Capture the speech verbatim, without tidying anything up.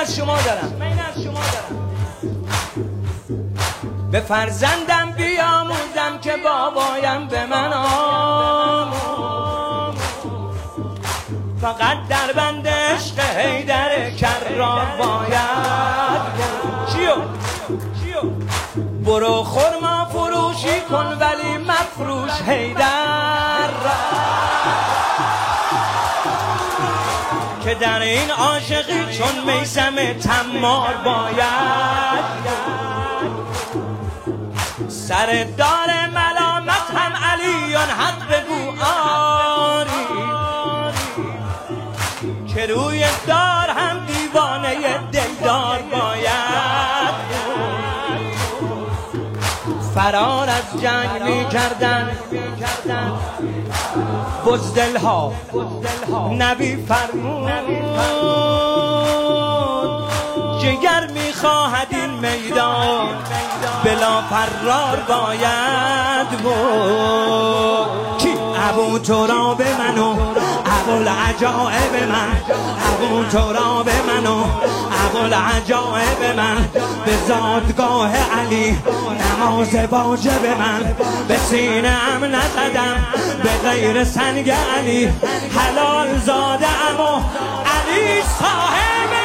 از شما دارم، من این از شما دارم. به فرزندم بیاموزم که بابایم به من آموز، فقط در بند عشق حیدر کرار باید. چیو؟ چیو؟ برو خرما فروشی کن ولی مفروش حیدر را، که در این عاشقی چون میثم تمار باید. سر دار ملامت هم علیان حق بگو آری، که روی دار هم دیوانه دلدار باید. فرار از جنگ می کردن بزدلها، نبی فرمود جگر می خواهد این میدان بلا فرار باید بود. کی ابو تراب منو ابوالعجایب من، ابو تراب منو ابوالعجایب من، به زادگاه علی نماز واجب من، به سینه ام نزدم به غیر سنگ علی، حلال زاده ام و علی صاحب